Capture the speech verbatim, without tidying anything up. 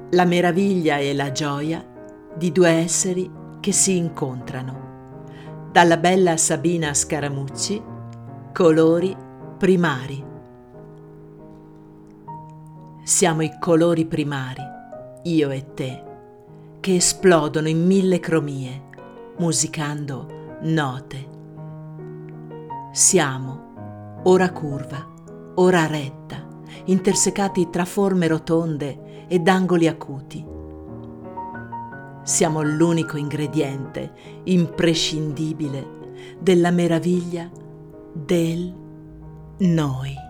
la meraviglia e la gioia di due esseri che si incontrano. Dalla bella Sabina Scaramucci, Colori primari. Siamo i colori primari, io e te, che esplodono in mille cromie, musicando note. Siamo ora curva, ora retta, intersecati tra forme rotonde ed angoli acuti. Siamo l'unico ingrediente imprescindibile della meraviglia del noi.